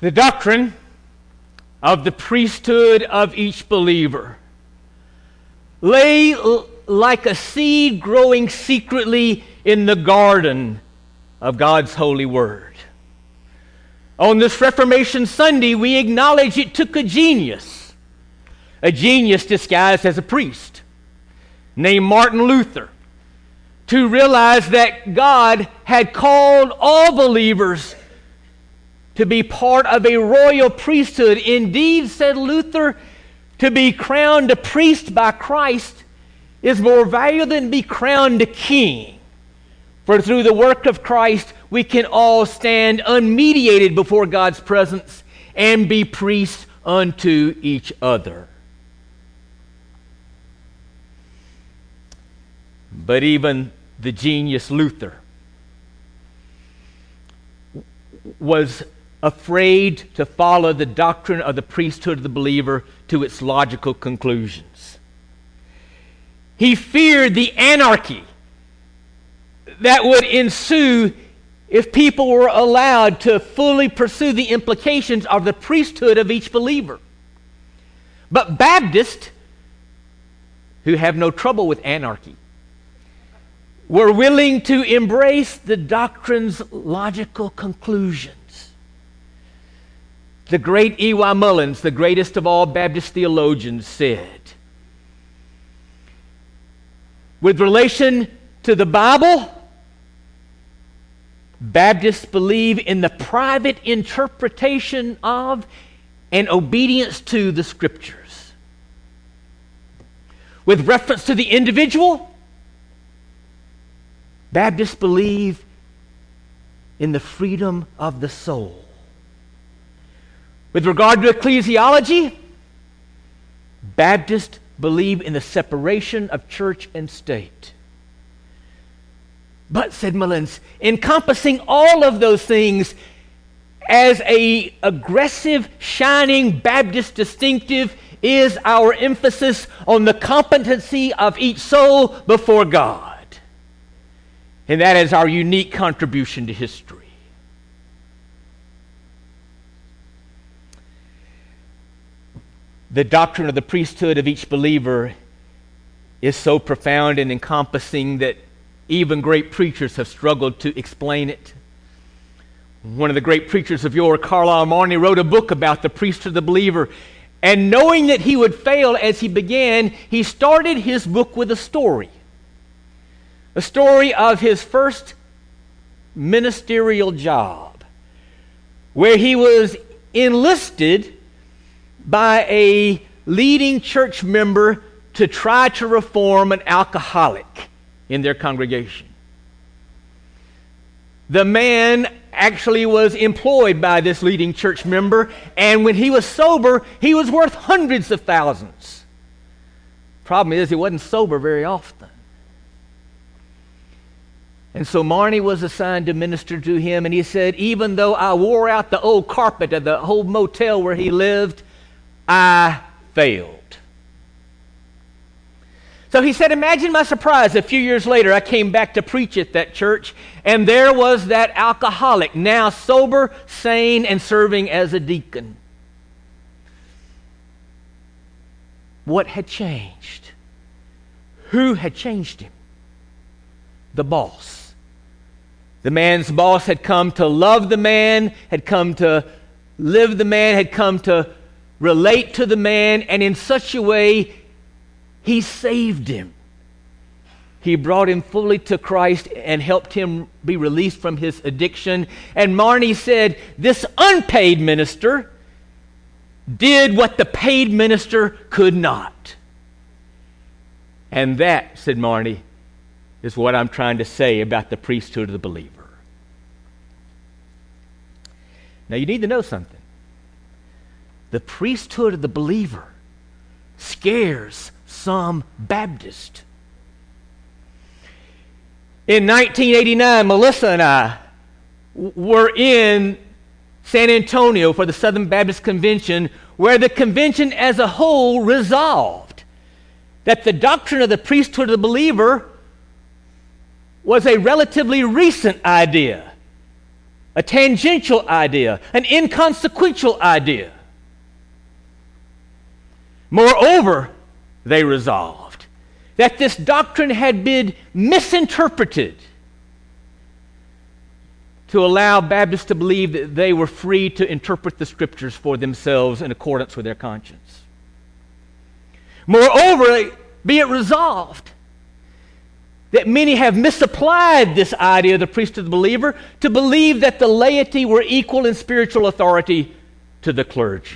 The doctrine of the priesthood of each believer lay like a seed growing secretly in the garden of God's holy word. On this Reformation Sunday, we acknowledge it took a genius disguised as a priest, named Martin Luther, to realize that God had called all believers to be part of a royal priesthood. Indeed, said Luther, to be crowned a priest by Christ is more valuable than be crowned a king. For through the work of Christ, we can all stand unmediated before God's presence and be priests unto each other. But even the genius Luther was afraid to follow the doctrine of the priesthood of the believer to its logical conclusions. He feared the anarchy that would ensue if people were allowed to fully pursue the implications of the priesthood of each believer. But Baptists, who have no trouble with anarchy, were willing to embrace the doctrine's logical conclusions. The great E.Y. Mullins, the greatest of all Baptist theologians, said, with relation to the Bible, Baptists believe in the private interpretation of and obedience to the Scriptures. With reference to the individual, Baptists believe in the freedom of the soul. With regard to ecclesiology, Baptists believe in the separation of church and state. But, said Mullins, encompassing all of those things as an aggressive, shining Baptist distinctive is our emphasis on the competency of each soul before God. And that is our unique contribution to history. The doctrine of the priesthood of each believer is so profound and encompassing that even great preachers have struggled to explain it. One of the great preachers of yore, Carlyle Marney, wrote a book about the priesthood of the believer. And knowing that he would fail as he began, he started his book with a story. A story of his first ministerial job, where he was enlisted by a leading church member to try to reform an alcoholic in their congregation. The man actually was employed by this leading church member, and when he was sober, he was worth hundreds of thousands. Problem is, he wasn't sober very often. And so Marney was assigned to minister to him, and he said, even though I wore out the old carpet of the whole motel where he lived, I failed. So he said, imagine my surprise. A few years later, I came back to preach at that church, and there was that alcoholic, now sober, sane, and serving as a deacon. What had changed? Who had changed him? The boss. The man's boss had come to love the man, had come to live the man, had come to relate to the man, and in such a way, he saved him. He brought him fully to Christ and helped him be released from his addiction. And Marney said, this unpaid minister did what the paid minister could not. And that, said Marney, is what I'm trying to say about the priesthood of the believer. Now you need to know something. The priesthood of the believer scares some Baptists. In 1989, Melissa and I were in San Antonio for the Southern Baptist Convention, where the convention as a whole resolved that the doctrine of the priesthood of the believer was a relatively recent idea a tangential idea, an inconsequential idea. Moreover, they resolved that this doctrine had been misinterpreted to allow Baptists to believe that they were free to interpret the Scriptures for themselves in accordance with their conscience. Moreover, be it resolved that many have misapplied this idea of the priesthood of the believer to believe that the laity were equal in spiritual authority to the clergy.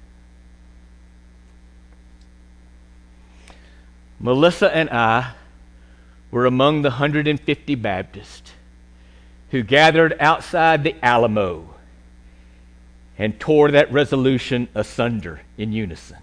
Melissa and I were among the 150 Baptists who gathered outside the Alamo and tore that resolution asunder in unison.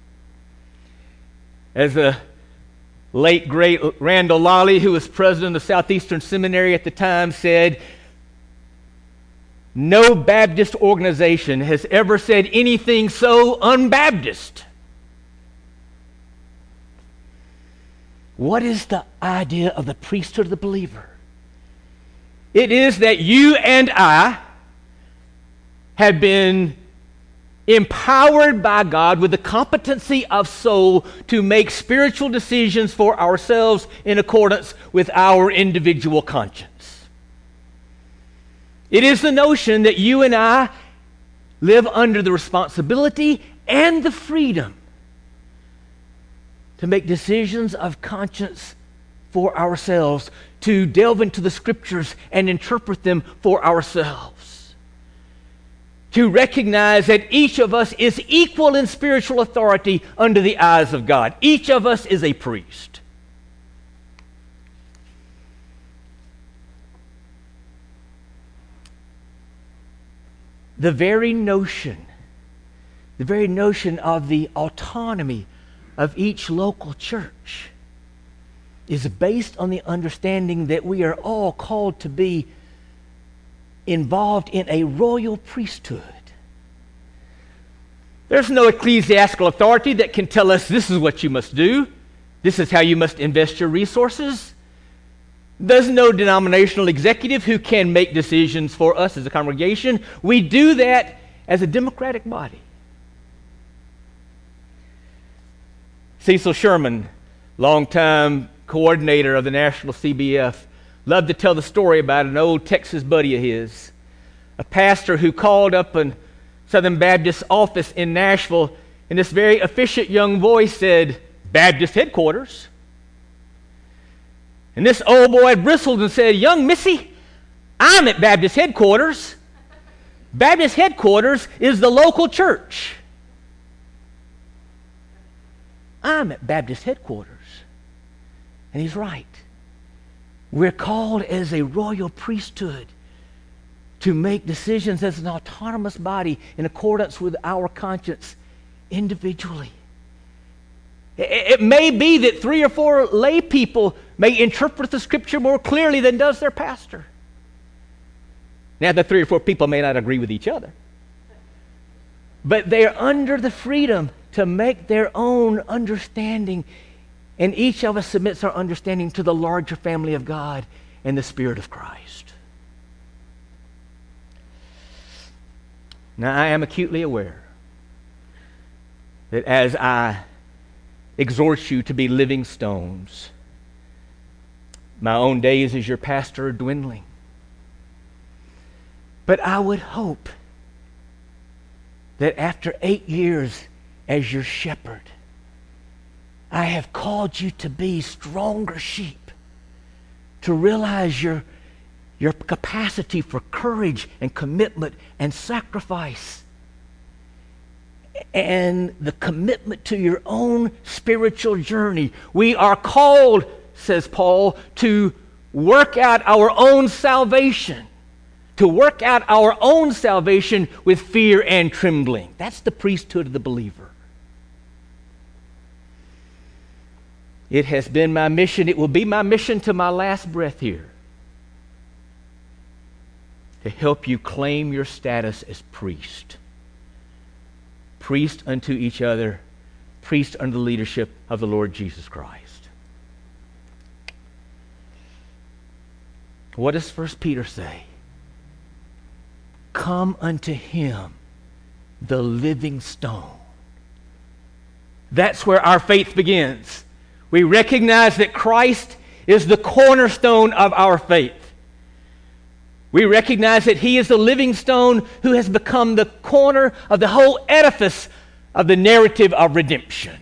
As the late, great Randall Lally, who was president of Southeastern Seminary at the time, said, "No Baptist organization has ever said anything so un-Baptist." What is the idea of the priesthood of the believer? It is that you and I have been empowered by God with the competency of soul to make spiritual decisions for ourselves in accordance with our individual conscience. It is the notion that you and I live under the responsibility and the freedom to make decisions of conscience for ourselves, to delve into the Scriptures and interpret them for ourselves, to recognize that each of us is equal in spiritual authority under the eyes of God. Each of us is a priest. The very notion of the autonomy of each local church is based on the understanding that we are all called to be involved in a royal priesthood. There's no ecclesiastical authority that can tell us this is what you must do, this is how you must invest your resources. There's no denominational executive who can make decisions for us as a congregation. We do that as a democratic body. Cecil Sherman, longtime coordinator of the National CBF, loved to tell the story about an old Texas buddy of his, a pastor who called up a Southern Baptist office in Nashville, and this very efficient young voice said, "Baptist headquarters." And this old boy bristled and said, "Young missy, I'm at Baptist headquarters. Baptist headquarters is the local church. I'm at Baptist headquarters." And he's right. We're called as a royal priesthood to make decisions as an autonomous body in accordance with our conscience individually. It may be that 3 or 4 lay people may interpret the Scripture more clearly than does their pastor. Now, the 3 or 4 people may not agree with each other, but they are under the freedom to make their own understanding, and each of us submits our understanding to the larger family of God and the Spirit of Christ. Now, I am acutely aware that as I exhort you to be living stones, my own days as your pastor are dwindling. But I would hope that after 8 years as your shepherd, I have called you to be stronger sheep, to realize your capacity for courage and commitment and sacrifice, and the commitment to your own spiritual journey. We are called, says Paul, to work out our own salvation. To work out our own salvation with fear and trembling. That's the priesthood of the believer. It has been my mission, it will be my mission to my last breath here, to help you claim your status as priest. Priest unto each other, priest under the leadership of the Lord Jesus Christ. What does 1 Peter say? come unto him, the living stone. That's where our faith begins. We recognize that Christ is the cornerstone of our faith. We recognize that he is the living stone who has become the corner of the whole edifice of the narrative of redemption.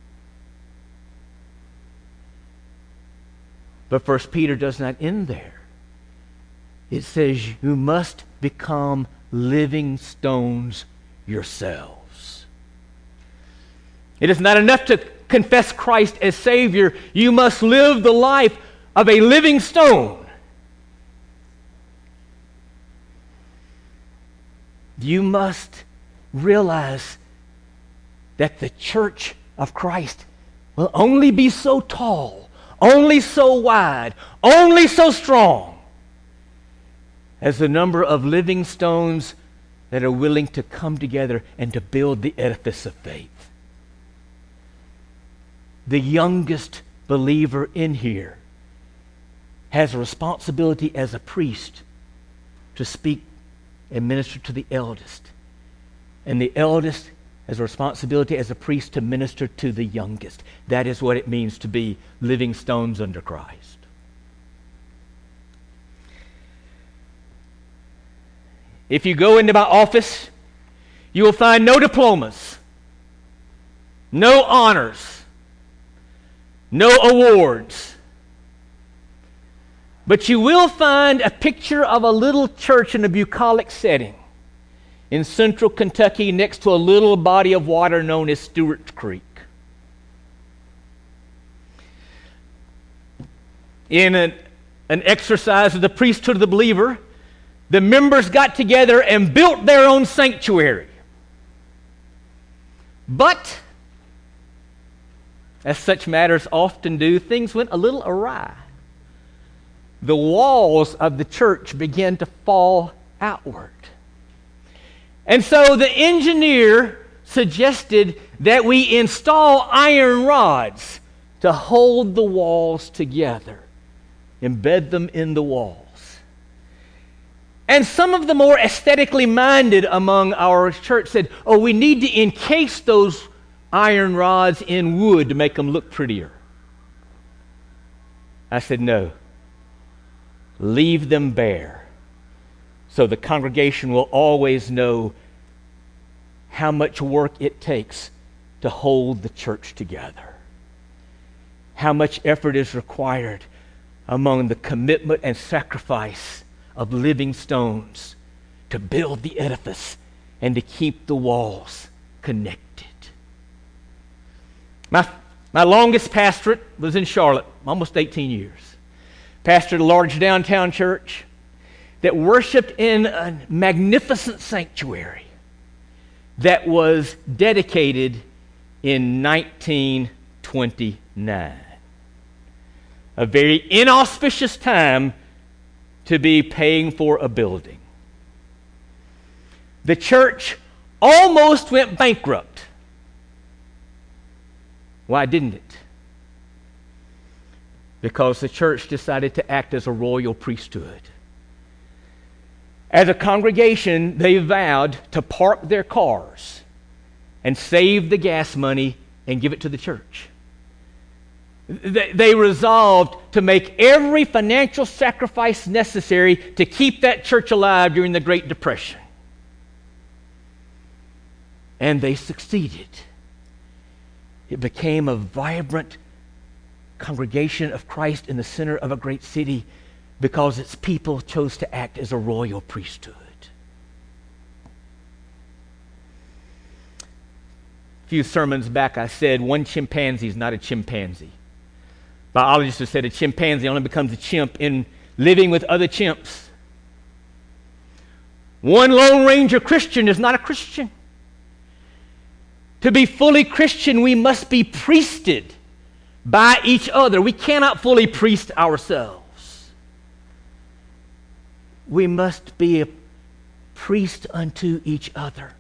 But 1 Peter does not end there. It says you must become living stones yourselves. It is not enough to confess Christ as Savior. You must live the life of a living stone. You must realize that the church of Christ will only be so tall, only so wide, only so strong as the number of living stones that are willing to come together and to build the edifice of faith. The youngest believer in here has a responsibility as a priest to speak and minister to the eldest. And the eldest has a responsibility as a priest to minister to the youngest. That is what it means to be living stones under Christ. If you go into my office, you will find no diplomas, no honors, no awards. But you will find a picture of a little church in a bucolic setting in central Kentucky next to a little body of water known as Stewart's Creek. In an exercise of the priesthood of the believer, the members got together and built their own sanctuary. But, as such matters often do, things went a little awry. The walls of the church began to fall outward. And so the engineer suggested that we install iron rods to hold the walls together, embed them in the walls. And some of the more aesthetically minded among our church said, oh, we need to encase those iron rods in wood to make them look prettier. I said, no. Leave them bare so the congregation will always know how much work it takes to hold the church together. How much effort is required among the commitment and sacrifice of living stones to build the edifice and to keep the walls connected. My longest pastorate was in Charlotte, almost 18 years. Pastored a large downtown church that worshiped in a magnificent sanctuary that was dedicated in 1929. A very inauspicious time to be paying for a building. The church almost went bankrupt. Why didn't it? Because the church decided to act as a royal priesthood. As a congregation, they vowed to park their cars and save the gas money and give it to the church. They resolved to make every financial sacrifice necessary to keep that church alive during the Great Depression. And they succeeded. It became a vibrant congregation of Christ in the center of a great city because its people chose to act as a royal priesthood. A few sermons back I said one chimpanzee is not a chimpanzee. Biologists have said a chimpanzee only becomes a chimp in living with other chimps. One Lone Ranger Christian is not a Christian. To be fully Christian, we must be priested by each other. We cannot fully priest ourselves. We must be a priest unto each other.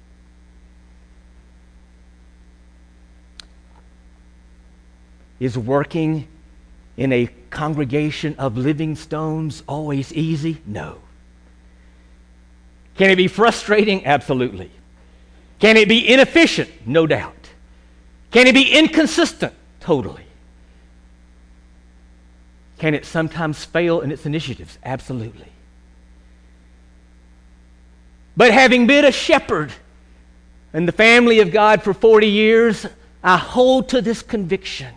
Is working in a congregation of living stones always easy? No. Can it be frustrating? Absolutely. Can it be inefficient? No doubt. Can it be inconsistent? Totally. Can it sometimes fail in its initiatives? Absolutely. But having been a shepherd in the family of God for 40 years, I hold to this conviction.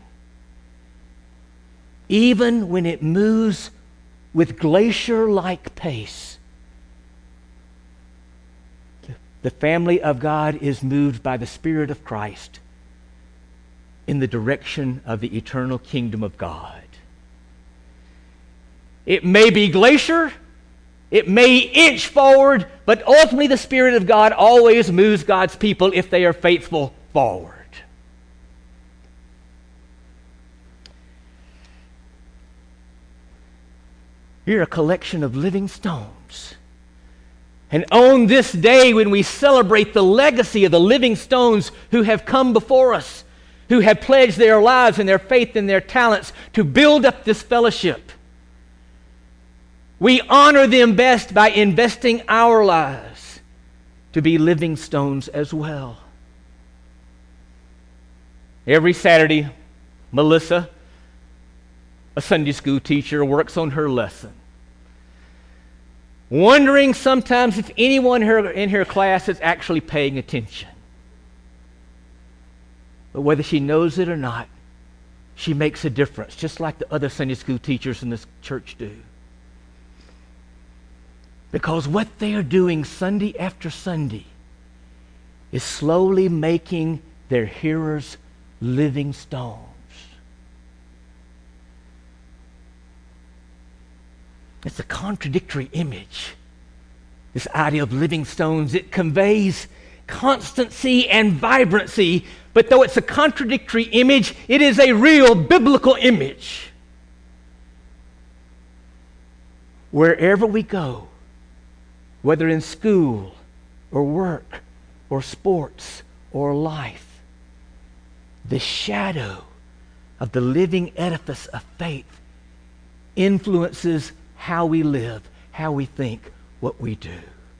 Even when it moves with glacier-like pace, the family of God is moved by the Spirit of Christ in the direction of the eternal kingdom of God. It may be glacier, it may inch forward, but ultimately the Spirit of God always moves God's people, if they are faithful, forward. You're a collection of living stones. And on this day, when we celebrate the legacy of the living stones who have come before us, who have pledged their lives and their faith and their talents to build up this fellowship, we honor them best by investing our lives to be living stones as well. Every Saturday, Melissa, a Sunday school teacher, works on her lesson, wondering sometimes if anyone in her class is actually paying attention. But whether she knows it or not, she makes a difference, just like the other Sunday school teachers in this church do. Because what they are doing Sunday after Sunday is slowly making their hearers living stones. It's a contradictory image, this idea of living stones. It conveys constancy and vibrancy, but though it's a contradictory image, it is a real biblical image. Wherever we go, whether in school or work or sports or life, the shadow of the living edifice of faith influences how we live, how we think, what we do.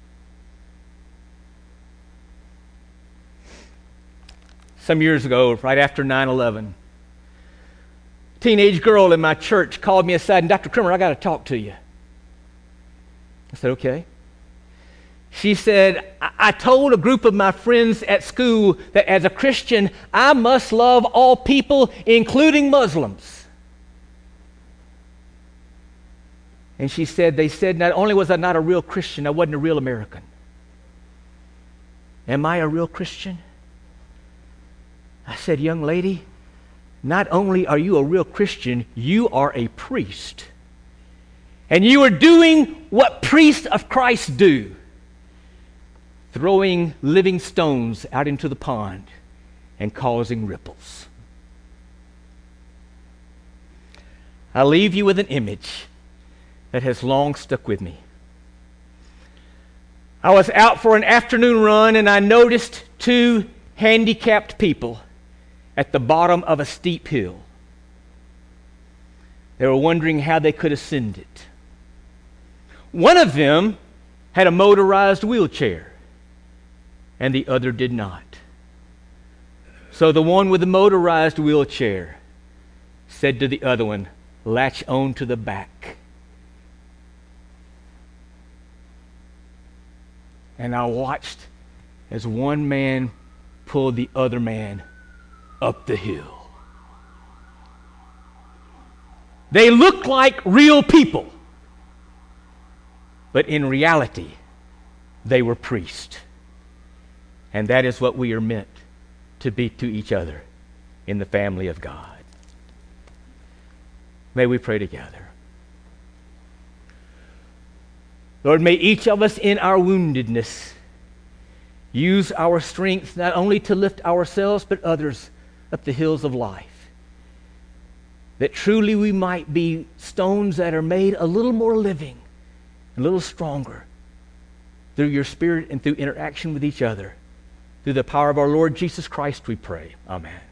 Some years ago, right after 9/11, a teenage girl in my church called me aside, and Dr. Krimmer, I got to talk to you. I said, okay. She said, I told a group of my friends at school that as a Christian, I must love all people, including Muslims. And she said, they said, not only was I not a real Christian, I wasn't a real American. Am I a real Christian? I said, young lady, not only are you a real Christian, you are a priest. And you are doing what priests of Christ do, throwing living stones out into the pond and causing ripples. I leave you with an image that has long stuck with me. I was out for an afternoon run and I noticed two handicapped people at the bottom of a steep hill. They were wondering how they could ascend it. One of them had a motorized wheelchair and the other did not. So the one with the motorized wheelchair said to the other one, latch on to the back. And I watched as one man pulled the other man up the hill. They looked like real people, but in reality, they were priests. And that is what we are meant to be to each other in the family of God. May we pray together. Lord, may each of us in our woundedness use our strength not only to lift ourselves but others up the hills of life. That truly we might be stones that are made a little more living, a little stronger through your Spirit and through interaction with each other. Through the power of our Lord Jesus Christ we pray. Amen.